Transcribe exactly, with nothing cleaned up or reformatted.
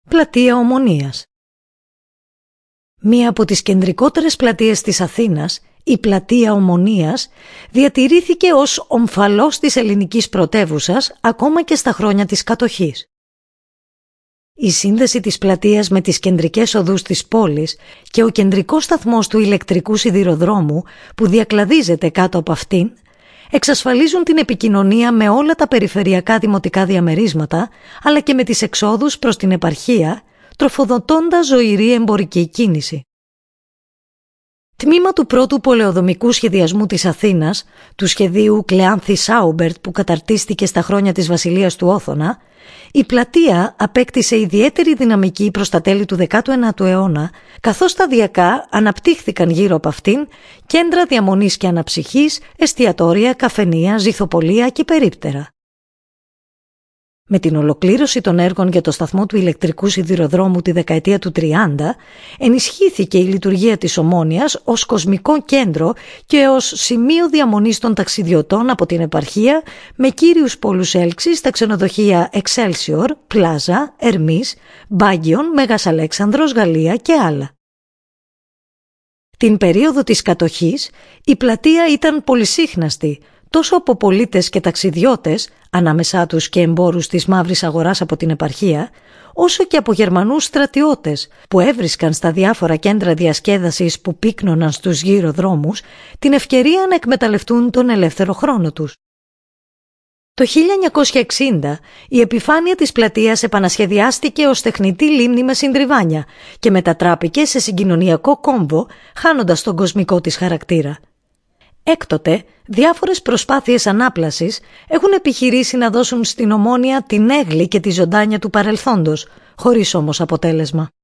Πλατεία Ομονίας. Μία από τις κεντρικότερες πλατείες της Αθήνας, η Πλατεία Ομονίας, διατηρήθηκε ως ομφαλός της ελληνικής πρωτεύουσας ακόμα και στα χρόνια της κατοχής. Η σύνδεση της πλατείας με τις κεντρικές οδούς της πόλης και ο κεντρικός σταθμός του ηλεκτρικού σιδηροδρόμου που διακλαδίζεται κάτω από αυτήν εξασφαλίζουν την επικοινωνία με όλα τα περιφερειακά δημοτικά διαμερίσματα αλλά και με τις εξόδους προς την επαρχία, τροφοδοτώντας ζωηρή εμπορική κίνηση. Τμήμα του πρώτου πολεοδομικού σχεδιασμού της Αθήνας, του σχεδίου Κλεάνθη Σάουμπερτ που καταρτίστηκε στα χρόνια της βασιλείας του Όθωνα, η πλατεία απέκτησε ιδιαίτερη δυναμική προς τα τέλη του δέκατου ένατου αιώνα, καθώς σταδιακά αναπτύχθηκαν γύρω από αυτήν κέντρα διαμονής και αναψυχής, εστιατόρια, καφενεία, ζυθοπολία και περίπτερα. Με την ολοκλήρωση των έργων για το σταθμό του ηλεκτρικού σιδηροδρόμου τη δεκαετία του τριάντα, ενισχύθηκε η λειτουργία της Ομόνοιας ως κοσμικό κέντρο και ως σημείο διαμονής των ταξιδιωτών από την επαρχία, με κύριους πόλους έλξης τα ξενοδοχεία Excelsior, Plaza, Ερμής, Μπάγκιον, Μέγας Αλέξανδρος, Γαλλία και άλλα. Την περίοδο της κατοχής, η πλατεία ήταν πολυσύχναστη, τόσο από πολίτες και ταξιδιώτες, ανάμεσά τους και εμπόρους της μαύρης αγοράς από την επαρχία, όσο και από Γερμανούς στρατιώτες που έβρισκαν στα διάφορα κέντρα διασκέδασης που πύκνωναν στους γύρω δρόμους την ευκαιρία να εκμεταλλευτούν τον ελεύθερο χρόνο τους. Το χίλια εννιακόσια εξήντα η επιφάνεια της πλατείας επανασχεδιάστηκε ως τεχνητή λίμνη με συντριβάνια και μετατράπηκε σε συγκοινωνιακό κόμβο, χάνοντας τον κοσμικό της χαρακτήρα. Έκτοτε, διάφορες προσπάθειες ανάπλασης έχουν επιχειρήσει να δώσουν στην Ομόνοια την έγλη και τη ζωντάνια του παρελθόντος, χωρίς όμως αποτέλεσμα.